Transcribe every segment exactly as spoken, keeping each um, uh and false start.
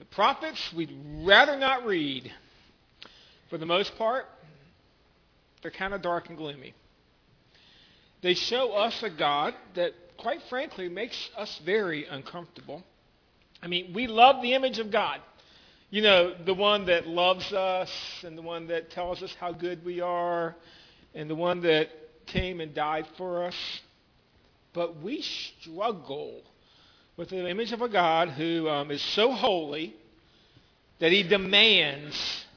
Prophets we'd rather not read. For the most part, they're kind of dark and gloomy. They show us a God that, quite frankly, makes us very uncomfortable. I mean, we love the image of God. You know, the one that loves us and the one that tells us how good we are and the one that came and died for us. But we struggle with the image of a God who um, is so holy that he demands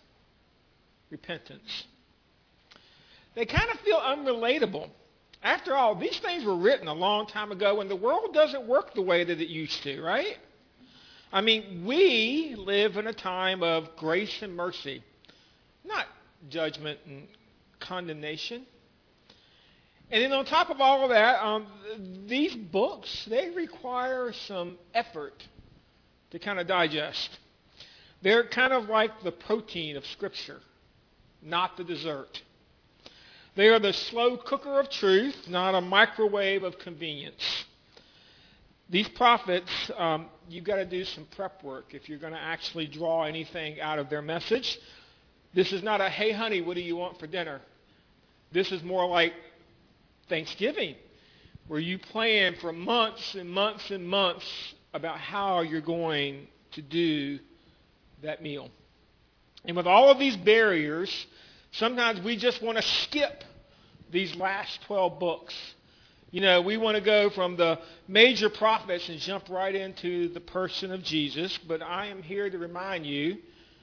repentance. They kind of feel unrelatable. After all, these things were written a long time ago when the world doesn't work the way that it used to, right? I mean, we live in a time of grace and mercy, not judgment and condemnation. And then on top of all of that, um, these books, they require some effort to kind of digest. They're kind of like the protein of Scripture, not the dessert. They are the slow cooker of truth, not a microwave of convenience. These prophets, um, you've got to do some prep work if you're going to actually draw anything out of their message. This is not a, hey, honey, what do you want for dinner? This is more like Thanksgiving, where you plan for months and months and months about how you're going to do that meal. And with all of these barriers, sometimes we just want to skip these last twelve books. You know, we want to go from the major prophets and jump right into the person of Jesus. But I am here to remind you,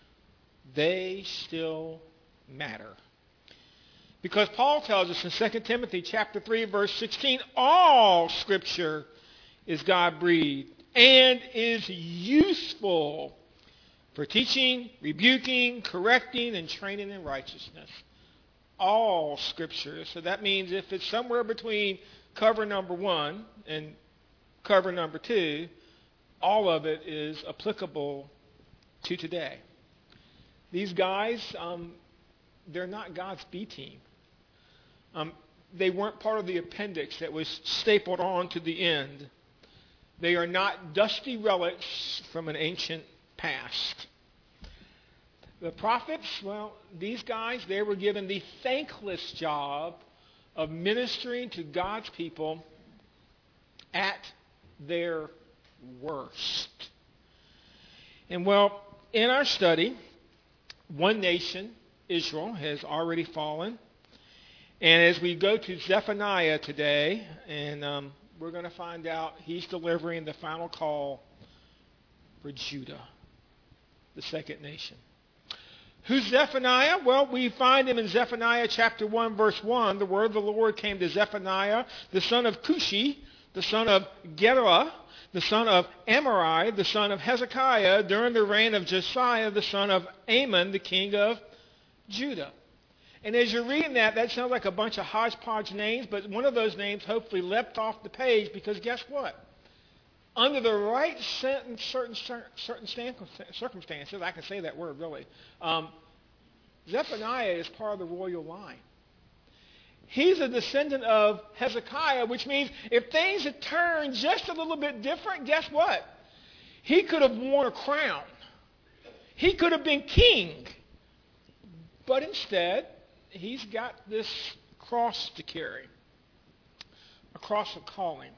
they still matter. Because Paul tells us in Second Timothy chapter three, verse sixteen, all Scripture is God-breathed and is useful for teaching, rebuking, correcting, and training in righteousness. All Scripture. So that means if it's somewhere between cover number one and cover number two, all of it is applicable to today. These guys, um, they're not God's B team. Um, they weren't part of the appendix that was stapled on to the end. They are not dusty relics from an ancient past. The prophets, well, these guys, they were given the thankless job of ministering to God's people at their worst. And well, in our study, one nation, Israel, has already fallen. And as we go to Zephaniah today, and um, we're going to find out he's delivering the final call for Judah, the second nation. Who's Zephaniah? Well, we find him in Zephaniah chapter one, verse one. The word of the Lord came to Zephaniah, the son of Cushi, the son of Gedaliah, the son of Amari, the son of Hezekiah, during the reign of Josiah, the son of Amon, the king of Judah. And as you're reading that, that sounds like a bunch of hodgepodge names, but one of those names hopefully leapt off the page because guess what? Under the right certain, certain, certain circumstances, I can say that word really, um, Zephaniah is part of the royal line. He's a descendant of Hezekiah, which means if things had turned just a little bit different, guess what? He could have worn a crown. He could have been king. But instead, he's got this cross to carry, a cross of calling.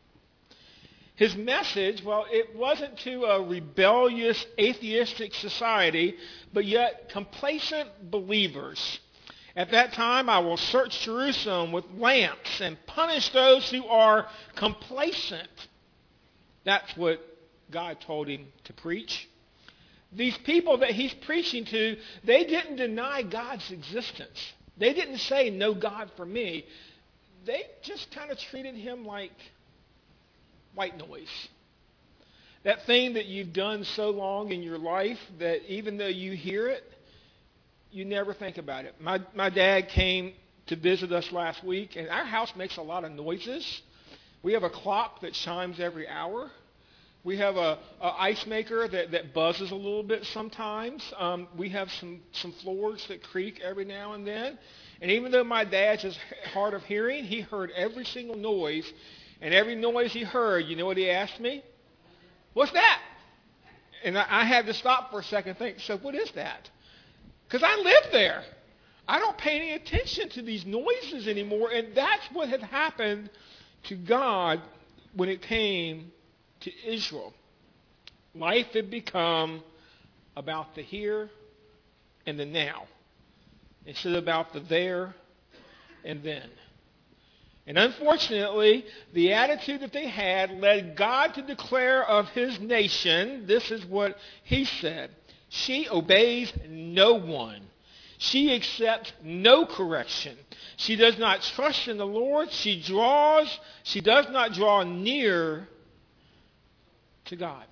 His message, well, it wasn't to a rebellious, atheistic society, but yet complacent believers. At that time, I will search Jerusalem with lamps and punish those who are complacent. That's what God told him to preach. These people that he's preaching to, they didn't deny God's existence. They didn't say, no God for me. They just kind of treated him like white noise. That thing that you've done so long in your life that even though you hear it, you never think about it. My my dad came to visit us last week, and our house makes a lot of noises. We have a clock that chimes every hour. We have a, a ice maker that, that buzzes a little bit sometimes. Um, we have some, some floors that creak every now and then. And even though my dad's is hard of hearing, he heard every single noise. And every noise he heard, you know what he asked me? What's that? And I, I had to stop for a second and think, so what is that? Because I live there. I don't pay any attention to these noises anymore. And that's what had happened to God when it came to Israel. Life had become about the here and the now, instead of about the there and then. And unfortunately, the attitude that they had led God to declare of his nation, this is what he said: she obeys no one. She accepts no correction. She does not trust in the Lord. She draws, she does not draw near to God.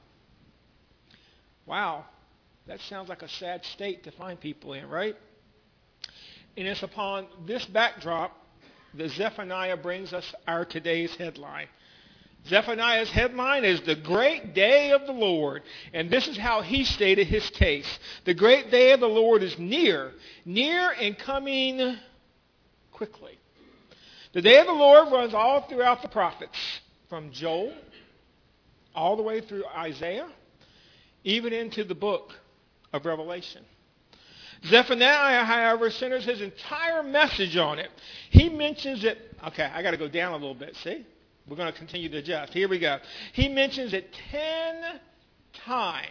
Wow, that sounds like a sad state to find people in, right? And it's upon this backdrop that Zephaniah brings us our today's headline. Zephaniah's headline is the great day of the Lord. And this is how he stated his case. The great day of the Lord is near, near and coming quickly. The day of the Lord runs all throughout the prophets, from Joel all the way through Isaiah, even into the book of Revelation. Zephaniah, however, centers his entire message on it. He mentions it. Okay, I got to go down a little bit, see? We're going to continue to adjust. Here we go. He mentions it ten times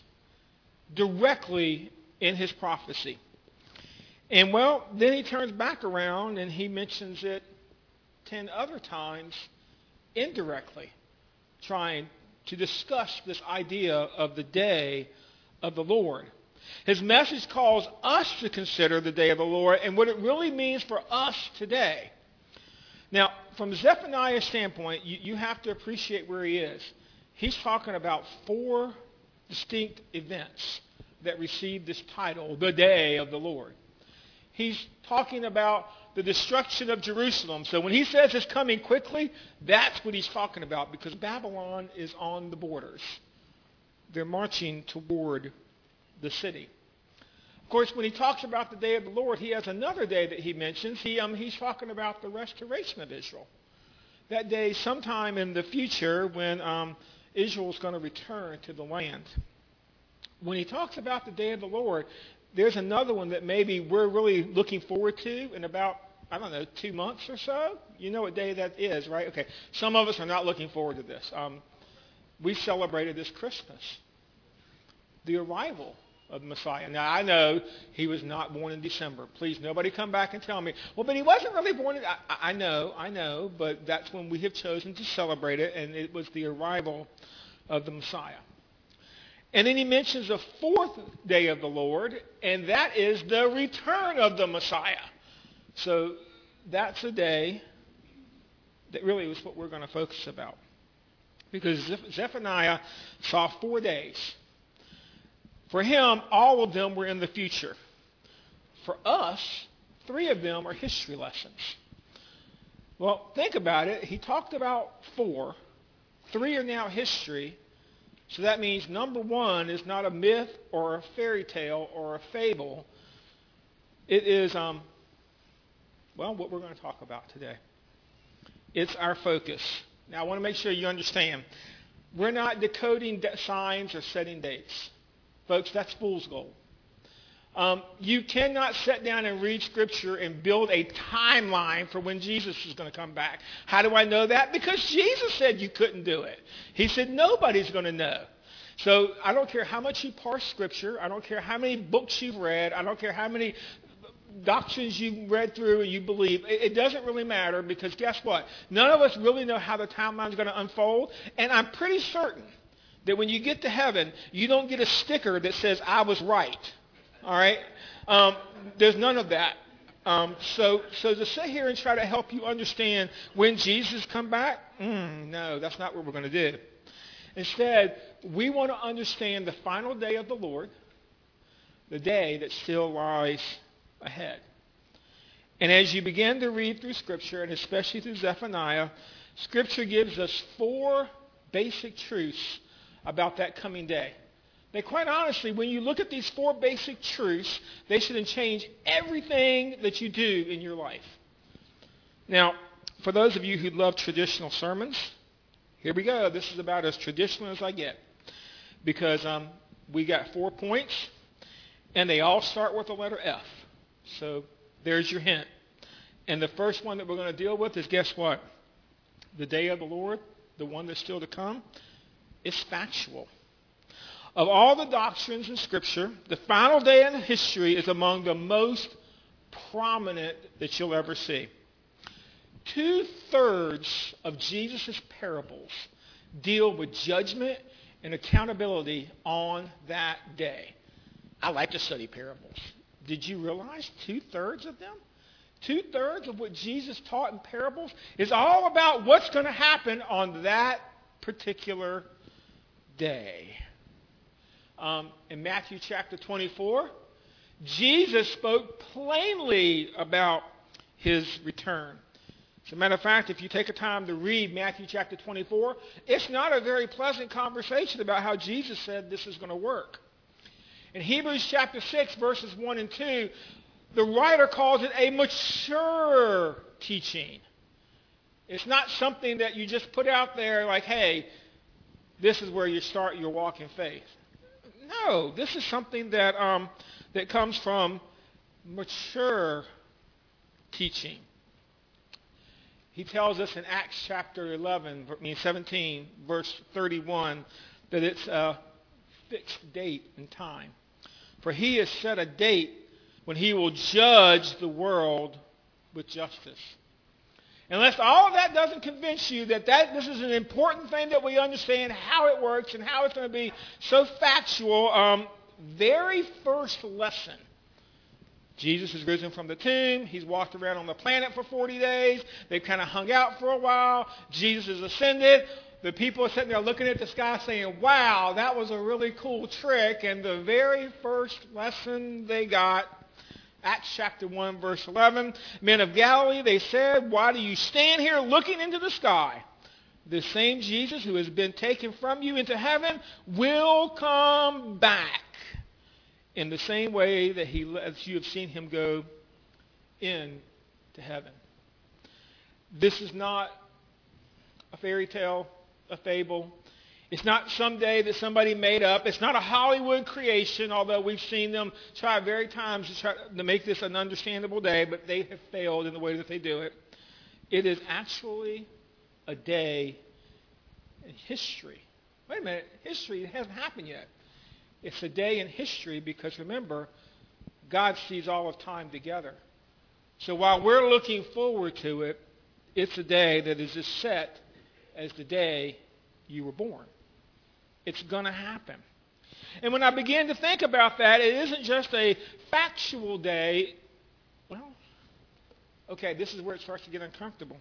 directly in his prophecy. And, well, then he turns back around and he mentions it ten other times indirectly, trying to discuss this idea of the day of the Lord. His message calls us to consider the day of the Lord and what it really means for us today. Now, from Zephaniah's standpoint, you, you have to appreciate where he is. He's talking about four distinct events that received this title, the day of the Lord. He's talking about the destruction of Jerusalem. So when he says it's coming quickly, that's what he's talking about, because Babylon is on the borders. They're marching toward the city. Of course, when he talks about the day of the Lord, he has another day that he mentions. He, um, he's talking about the restoration of Israel. That day sometime in the future when um, Israel is going to return to the land. When he talks about the day of the Lord, there's another one that maybe we're really looking forward to in about, I don't know, two months or so. You know what day that is, right? Okay. Some of us are not looking forward to this. Um, we celebrated this Christmas, the arrival of the Messiah. Now, I know he was not born in December. Please, nobody come back and tell me, well, but he wasn't really born in... I, I know, I know, but that's when we have chosen to celebrate it, and it was the arrival of the Messiah. And then he mentions a fourth day of the Lord, and that is the return of the Messiah. So that's a day that really was what we're going to focus about. Because Zephaniah saw four days. For him, all of them were in the future. For us, three of them are history lessons. Well, think about it. He talked about four. Three are now history. So that means number one is not a myth or a fairy tale or a fable. It is, um, well, what we're going to talk about today. It's our focus. Now, I want to make sure you understand. We're not decoding de- signs or setting dates. Folks, that's fool's gold. Um, you cannot sit down and read Scripture and build a timeline for when Jesus is going to come back. How do I know that? Because Jesus said you couldn't do it. He said nobody's going to know. So I don't care how much you parse Scripture. I don't care how many books you've read. I don't care how many doctrines you've read through and you believe. It, it doesn't really matter, because guess what? None of us really know how the timeline is going to unfold. And I'm pretty certain that when you get to heaven, you don't get a sticker that says, I was right. All right? Um, there's none of that. Um, so, so to sit here and try to help you understand when Jesus come back, mm, no, that's not what we're going to do. Instead, we want to understand the final day of the Lord, the day that still lies ahead. And as you begin to read through Scripture, and especially through Zephaniah, Scripture gives us four basic truths about that coming day. Now, quite honestly, when you look at these four basic truths, they should change everything that you do in your life. Now, for those of you who love traditional sermons, here we go. This is about as traditional as I get. Because um, we got four points, and they all start with the letter F. So there's your hint. And the first one that we're going to deal with is, guess what? The day of the Lord, the one that's still to come, is factual. Of all the doctrines in Scripture, the final day in history is among the most prominent that you'll ever see. Two-thirds of Jesus' parables deal with judgment and accountability on that day. I like to study parables. Did you realize two-thirds of them? Two-thirds of what Jesus taught in parables is all about what's going to happen on that particular day. Um, in Matthew chapter twenty-four, Jesus spoke plainly about his return. As a matter of fact, if you take a time to read Matthew chapter twenty-four, it's not a very pleasant conversation about how Jesus said this is going to work. In Hebrews chapter six, verses one and two, the writer calls it a mature teaching. It's not something that you just put out there like, hey, this is where you start your walk in faith. No, this is something that um, that comes from mature teaching. He tells us in Acts chapter eleven, I mean seventeen, verse thirty-one, that it's a fixed date and time. For he has set a date when he will judge the world with justice. Unless all of that doesn't convince you that, that this is an important thing that we understand how it works and how it's going to be so factual, um, very first lesson. Jesus is risen from the tomb. He's walked around on the planet for forty days. They've kind of hung out for a while. Jesus is ascended. The people are sitting there looking at the sky saying, wow, that was a really cool trick. And the very first lesson they got, Acts chapter one, verse eleven, men of Galilee, they said, why do you stand here looking into the sky? The same Jesus who has been taken from you into heaven will come back in the same way that he, as you have seen him go into heaven. This is not a fairy tale, a fable. It's not someday that somebody made up. It's not a Hollywood creation, although we've seen them try very times to try to make this an understandable day, but they have failed in the way that they do it. It is actually a day in history. Wait a minute, history hasn't happened yet. It's a day in history because, remember, God sees all of time together. So while we're looking forward to it, it's a day that is as set as the day you were born. It's going to happen. And when I began to think about that, it isn't just a factual day. Well, okay, this is where it starts to get uncomfortable.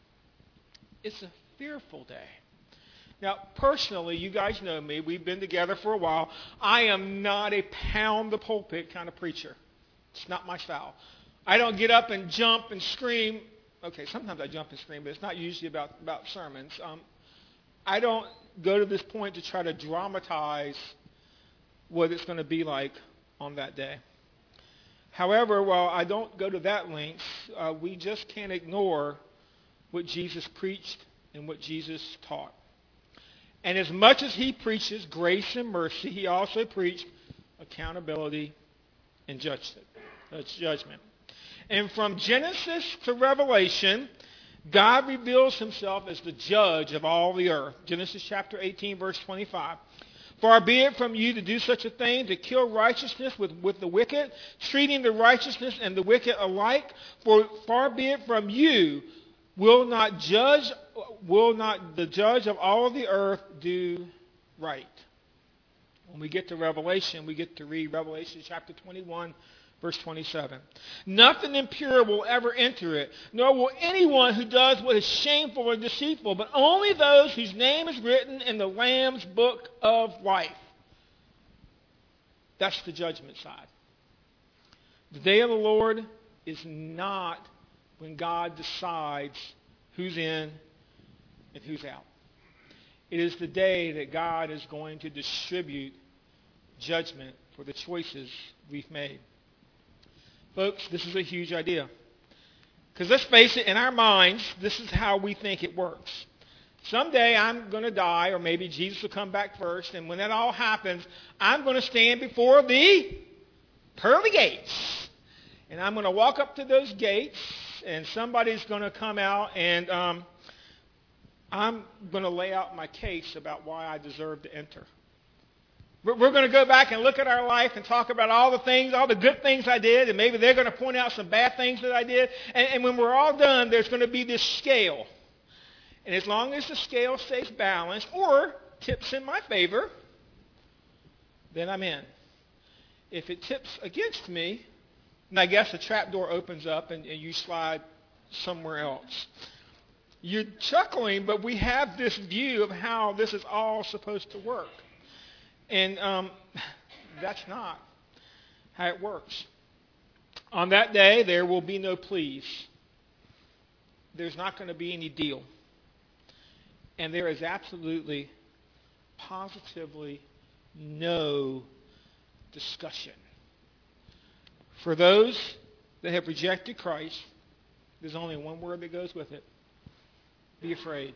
It's a fearful day. Now, personally, you guys know me. We've been together for a while. I am not a pound the pulpit kind of preacher. It's not my style. I don't get up and jump and scream. Okay, sometimes I jump and scream, but it's not usually about, about sermons. Um, I don't go to this point to try to dramatize what it's going to be like on that day. However, while I don't go to that length, uh, we just can't ignore what Jesus preached and what Jesus taught. And as much as he preaches grace and mercy, he also preached accountability and judgment. judgment. And from Genesis to Revelation, God reveals himself as the judge of all the earth. Genesis chapter eighteen, verse twenty-five. Far be it from you to do such a thing, to kill righteousness with, with the wicked, treating the righteousness and the wicked alike. For far be it from you, will not judge, will not the judge of all the earth do right. When we get to Revelation, we get to read Revelation chapter twenty-one, verse twenty-seven. Nothing impure will ever enter it, nor will anyone who does what is shameful or deceitful, but only those whose name is written in the Lamb's book of life. That's the judgment side. The day of the Lord is not when God decides who's in and who's out. It is the day that God is going to distribute judgment for the choices we've made. Folks, this is a huge idea. Because let's face it, in our minds, this is how we think it works. Someday I'm going to die, or maybe Jesus will come back first, and when that all happens, I'm going to stand before the pearly gates. And I'm going to walk up to those gates, and somebody's going to come out, and um, I'm going to lay out my case about why I deserve to enter. We're going to go back and look at our life and talk about all the things, all the good things I did, and maybe they're going to point out some bad things that I did. And, and when we're all done, there's going to be this scale. And as long as the scale stays balanced or tips in my favor, then I'm in. If it tips against me, then I guess the trap door opens up and, and you slide somewhere else. You're chuckling, but we have this view of how this is all supposed to work. And um, that's not how it works. On that day, there will be no pleas. There's not going to be any deal. And there is absolutely, positively no discussion. For those that have rejected Christ, there's only one word that goes with it. Be afraid.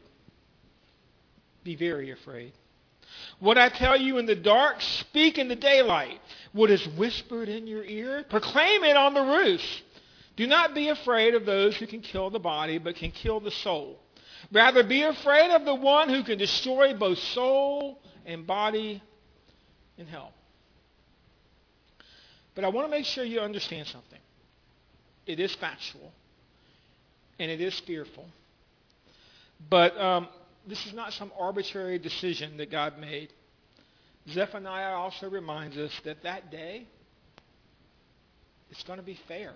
Be very afraid. What I tell you in the dark, speak in the daylight. What is whispered in your ear, proclaim it on the roofs. Do not be afraid of those who can kill the body, but can kill the soul. Rather, be afraid of the one who can destroy both soul and body in hell. But I want to make sure you understand something. It is factual, and it is fearful. But um, this is not some arbitrary decision that God made. Zephaniah also reminds us that that day, it's going to be fair.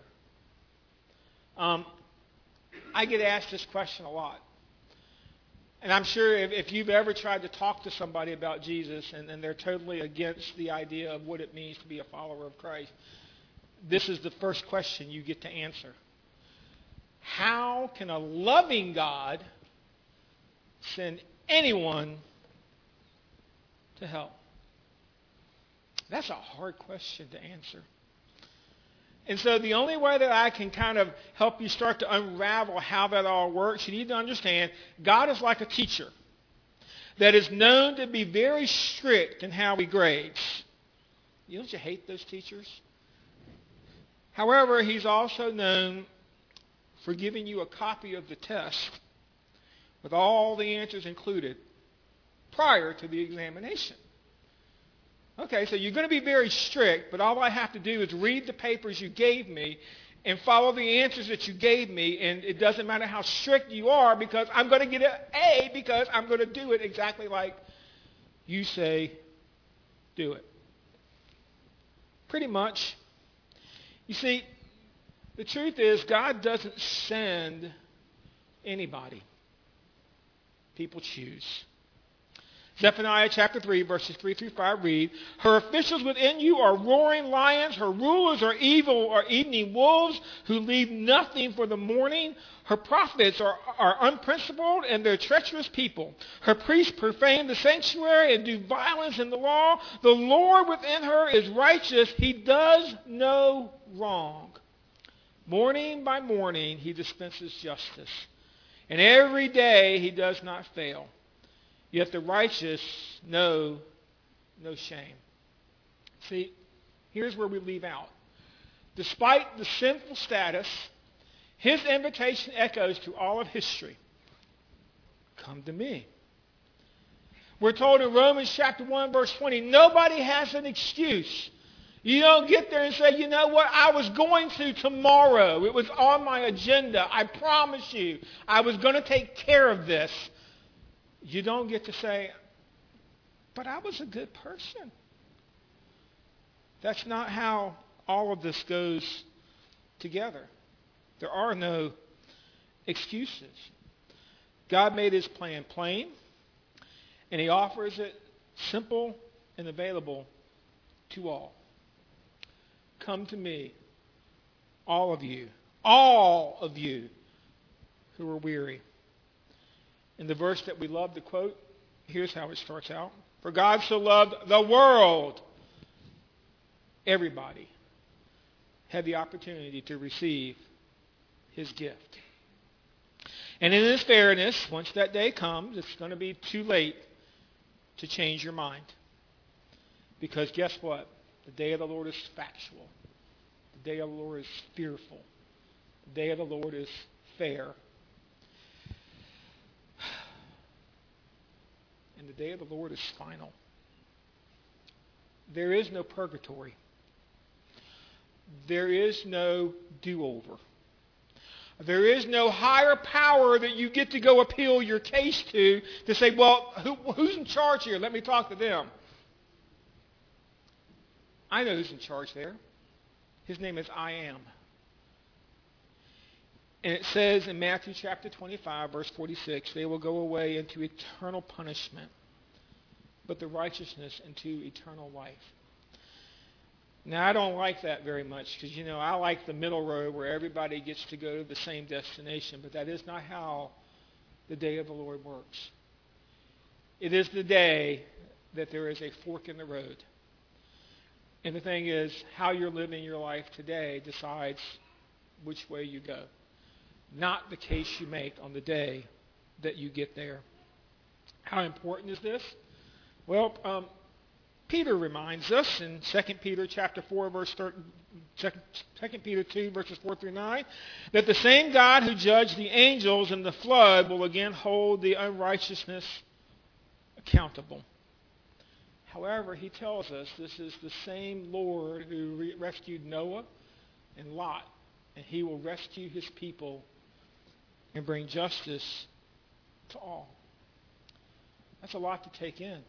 Um, I get asked this question a lot. And I'm sure if, if you've ever tried to talk to somebody about Jesus and, and they're totally against the idea of what it means to be a follower of Christ, this is the first question you get to answer. How can a loving God send anyone to hell? That's a hard question to answer. And so the only way that I can kind of help you start to unravel how that all works, you need to understand God is like a teacher that is known to be very strict in how he grades. You don't you hate those teachers? However, he's also known for giving you a copy of the test with all the answers included prior to the examination. Okay, so you're going to be very strict, but all I have to do is read the papers you gave me and follow the answers that you gave me, and it doesn't matter how strict you are because I'm going to get an A because I'm going to do it exactly like you say do it. Pretty much. You see, the truth is God doesn't send anybody. People choose. Zephaniah chapter three, verses three through five read, her officials within you are roaring lions. Her rulers are evil or evening wolves who leave nothing for the morning. Her prophets are, are unprincipled and they're treacherous people. Her priests profane the sanctuary and do violence in the law. The Lord within her is righteous. He does no wrong. Morning by morning he dispenses justice. And every day he does not fail. Yet the righteous know no shame. See, here's where we leave out. Despite the sinful status, his invitation echoes through all of history. Come to me. We're told in Romans chapter one, verse twenty, nobody has an excuse. You don't get there and say, you know what, I was going to tomorrow. It was on my agenda. I promise you, I was going to take care of this. You don't get to say, but I was a good person. That's not how all of this goes together. There are no excuses. God made his plan plain, and he offers it simple and available to all. Come to me, all of you, all of you who are weary. In the verse that we love to quote, here's how it starts out. For God so loved the world. Everybody had the opportunity to receive his gift. And in this fairness, once that day comes, it's going to be too late to change your mind. Because guess what? The day of the Lord is factual. The day of the Lord is fearful. The day of the Lord is fair. And the day of the Lord is final. There is no purgatory. There is no do-over. There is no higher power that you get to go appeal your case to to say, well, who, who's in charge here? Let me talk to them. I know who's in charge there. His name is I Am. And it says in Matthew chapter twenty-five, verse forty-six, they will go away into eternal punishment, but the righteousness into eternal life. Now, I don't like that very much because, you know, I like the middle road where everybody gets to go to the same destination, but that is not how the day of the Lord works. It is the day that there is a fork in the road. And the thing is, how you're living your life today decides which way you go, not the case you make on the day that you get there. How important is this? Well, um, Peter reminds us in Second Peter chapter four, verse thirteen, Second Peter two, verses four through nine, that the same God who judged the angels in the flood will again hold the unrighteousness accountable. However, he tells us this is the same Lord who re- rescued Noah and Lot, and he will rescue his people and bring justice to all. That's a lot to take in.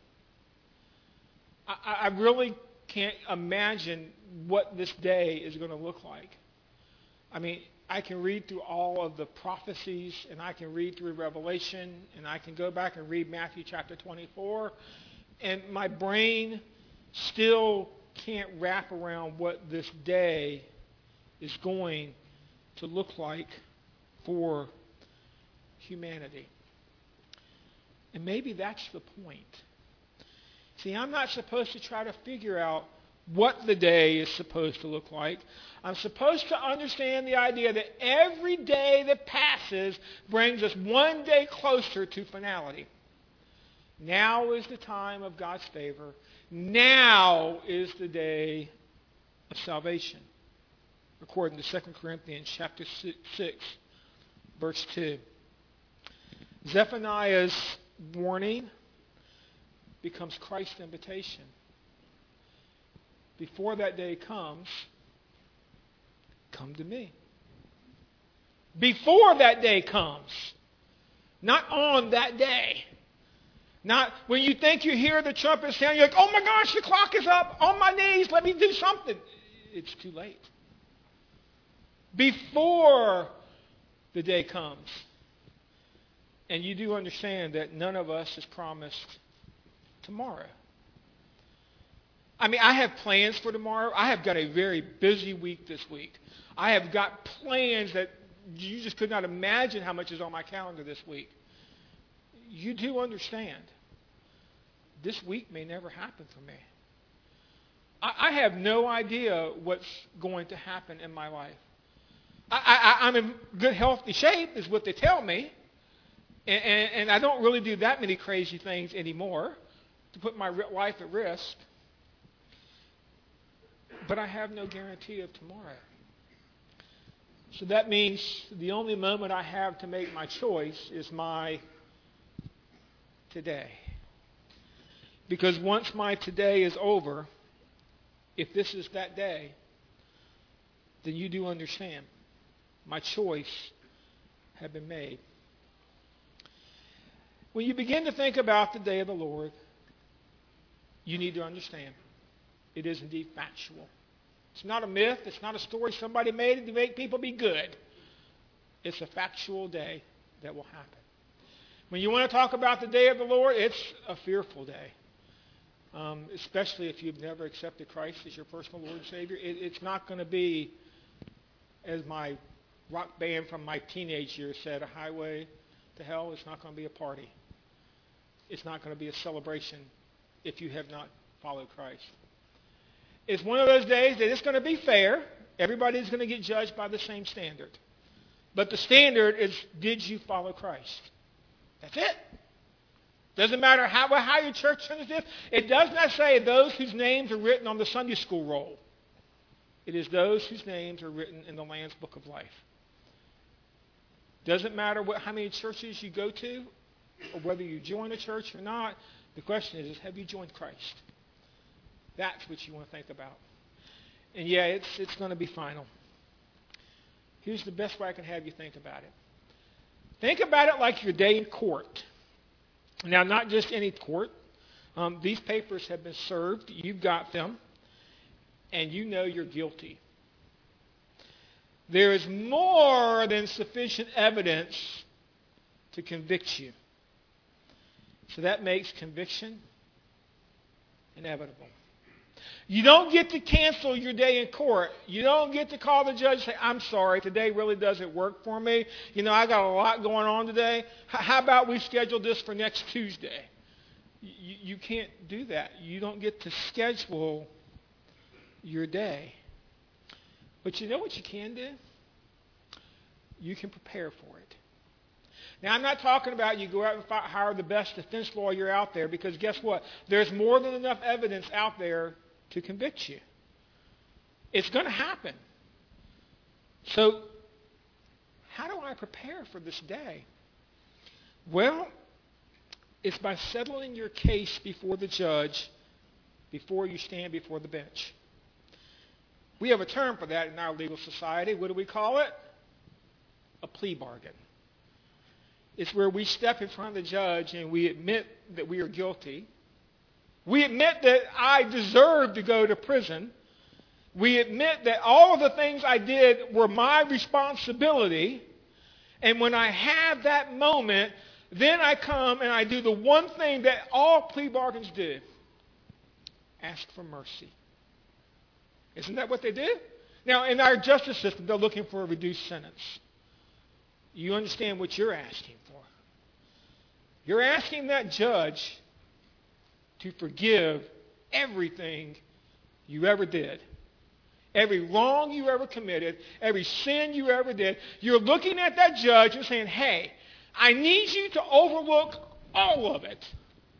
I, I really can't imagine what this day is going to look like. I mean, I can read through all of the prophecies, and I can read through Revelation, and I can go back and read Matthew chapter twenty-four, and my brain still can't wrap around what this day is going to look like for humanity. And maybe that's the point. See, I'm not supposed to try to figure out what the day is supposed to look like. I'm supposed to understand the idea that every day that passes brings us one day closer to finality. Now is the time of God's favor. Now is the day of salvation. According to Second Corinthians chapter six, verse two. Zephaniah's warning becomes Christ's invitation. Before that day comes, come to me. Before that day comes, not on that day. Not when you think you hear the trumpet sound, you're like, oh my gosh, the clock is up, on my knees, let me do something. It's too late. Before the day comes. And you do understand that none of us is promised tomorrow. I mean, I have plans for tomorrow. I have got a very busy week this week. I have got plans that you just could not imagine how much is on my calendar this week. You do understand. This week may never happen for me. I, I have no idea what's going to happen in my life. I, I, I'm in good, healthy shape, is what they tell me. And, and, and I don't really do that many crazy things anymore to put my life at risk. But I have no guarantee of tomorrow. So that means the only moment I have to make my choice is my today. Because once my today is over, if this is that day, then you do understand. My choice had been made. When you begin to think about the day of the Lord, you need to understand it is indeed factual. It's not a myth. It's not a story somebody made to make people be good. It's a factual day that will happen. When you want to talk about the day of the Lord, it's a fearful day. Um, especially if you've never accepted Christ as your personal Lord and Savior. It, it's not going to be, as my rock band from my teenage years said, a highway to hell. It's not going to be a party. It's not going to be a celebration if you have not followed Christ. It's one of those days that it's going to be fair. Everybody's going to get judged by the same standard. But the standard is, did you follow Christ? That's it. Doesn't matter how, how your church turns this. It does not say those whose names are written on the Sunday school roll. It is those whose names are written in the Lamb's Book of Life. Doesn't matter what, how many churches you go to or whether you join a church or not. The question is, is have you joined Christ? That's what you want to think about. And yeah, it's, it's going to be final. Here's the best way I can have you think about it. Think about it like your day in court. Now, not just any court. Um, these papers have been served. You've got them. And you know you're guilty. There is more than sufficient evidence to convict you. So that makes conviction inevitable. You don't get to cancel your day in court. You don't get to call the judge and say, I'm sorry, today really doesn't work for me. You know, I got a lot going on today. H- how about we schedule this for next Tuesday? You, you can't do that. You don't get to schedule your day. But you know what you can do? You can prepare for it. Now, I'm not talking about you go out and hire the best defense lawyer out there, because guess what? There's more than enough evidence out there to convict you. It's going to happen. So, how do I prepare for this day? Well, it's by settling your case before the judge before you stand before the bench. We have a term for that in our legal society. What do we call it? A plea bargain. It's where we step in front of the judge and we admit that we are guilty. We admit that I deserve to go to prison. We admit that all of the things I did were my responsibility. And when I have that moment, then I come and I do the one thing that all plea bargains do. Ask for mercy. Isn't that what they do? Now, in our justice system, they're looking for a reduced sentence. You understand what you're asking for. You're asking that judge to forgive everything you ever did. Every wrong you ever committed, every sin you ever did. You're looking at that judge and saying, hey, I need you to overlook all of it.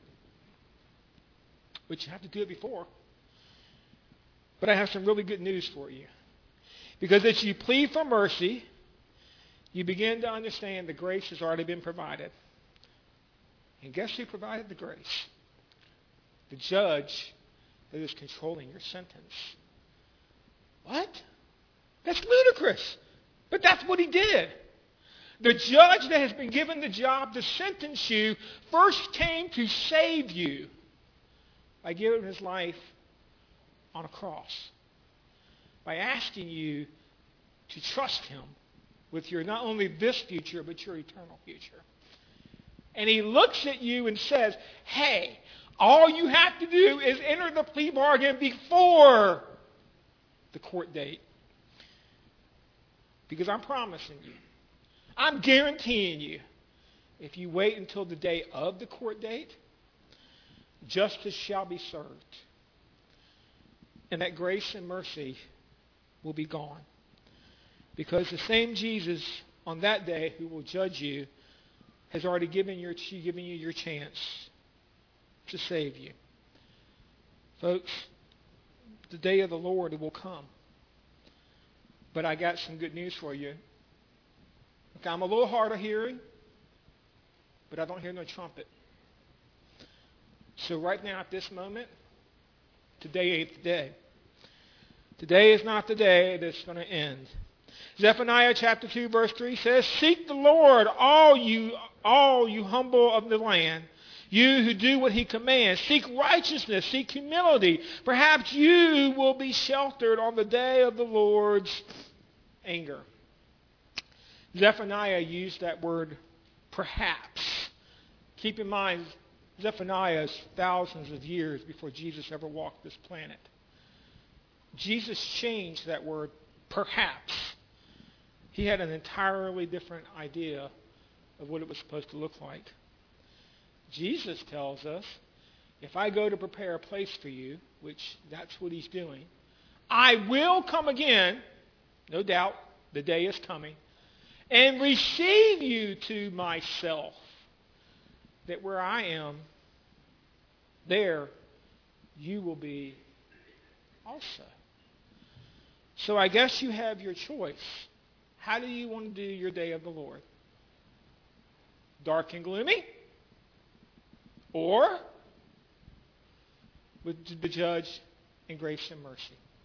But you have to do it before. But I have some really good news for you. Because as you plead for mercy, you begin to understand the grace has already been provided. And guess who provided the grace? The judge that is controlling your sentence. What? That's ludicrous. But that's what he did. The judge that has been given the job to sentence you first came to save you by giving his life on a cross. By asking you to trust him with your not only this future, but your eternal future. And he looks at you and says, hey, all you have to do is enter the plea bargain before the court date. Because I'm promising you, I'm guaranteeing you, if you wait until the day of the court date, justice shall be served. And that grace and mercy will be gone. Because the same Jesus on that day who will judge you has already given, your, given you your chance to save you. Folks, the day of the Lord will come. But I got some good news for you. Okay, I'm a little hard of hearing, but I don't hear no trumpet. So right now at this moment, today ain't the day. Today is not the day that's going to end. Zephaniah chapter two verse three says, seek the Lord, all you, all you humble of the land, you who do what he commands. Seek righteousness, seek humility. Perhaps you will be sheltered on the day of the Lord's anger. Zephaniah used that word perhaps. Keep in mind, Zephaniah is thousands of years before Jesus ever walked this planet. Jesus changed that word perhaps. He had an entirely different idea of what it was supposed to look like. Jesus tells us, if I go to prepare a place for you, which that's what he's doing, I will come again, no doubt, the day is coming, and receive you to myself, that where I am, there you will be also. So I guess you have your choice. How do you want to do your day of the Lord? Dark and gloomy? Or with the judge in grace and mercy?